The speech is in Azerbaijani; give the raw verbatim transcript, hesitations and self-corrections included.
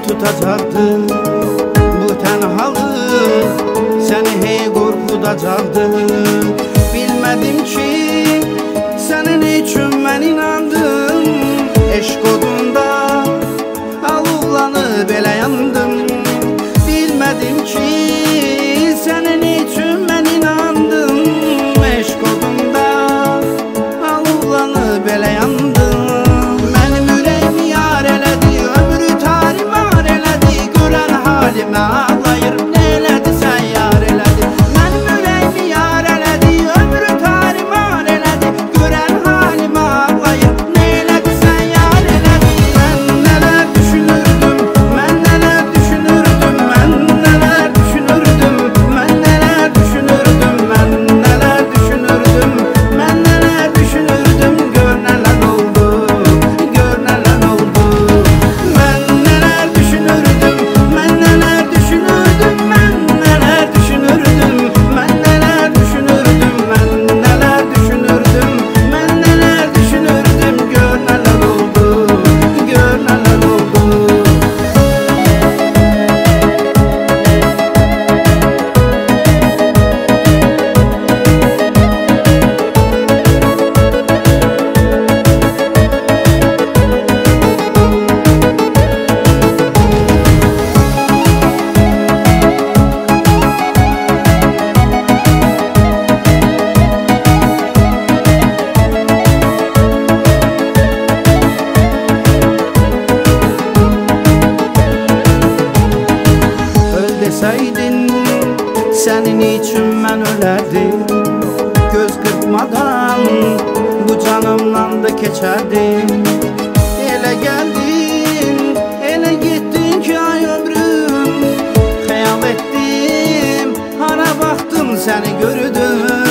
tutacaqdı. Bu tənhalıq səni hey qorxudacaqdı. Bilmədim ki, sənin üçün mən inandım. Eşq odunda alovlanıb belə yandım. Bilmədim ki, sənin üçün mən inandım. Eşq odunda alovlanıb belə yandım. Mənim ürəyimi yar elədi, ömrü tarimar elədi. Görən halimə ağlayır, nə elədisə yar elədi. Mənim ürəyimi yar elədi, ömrü tarimar elədi. Görən halimə ağlayır, nə elədisə yar elədi. Mən nələr düşünürdüm, mən nələr düşünürdüm, mən nələr düşünürdüm, mən nələr düşünürdüm, mən nələr düşünürdüm, mən nələr düşünürdüm. Gör nələr oldu, gör nələr oldu. Mən nələr düşünürdüm, mən nələr düşünürdüm, mən nələr düşünürdüm, mən nələr düşünürdüm, mən nələr düşünürdüm, mən nələr düşünürdüm. Gör nələr oldu, gör nələr oldu. Öl deseydin, senin için ben ölerdim. Göz kırpmadan bu canımdan da geçerdim. Ele geldin, ele gittin ki ay ömrüm. Hayal ettim, hara baktım seni gördüm.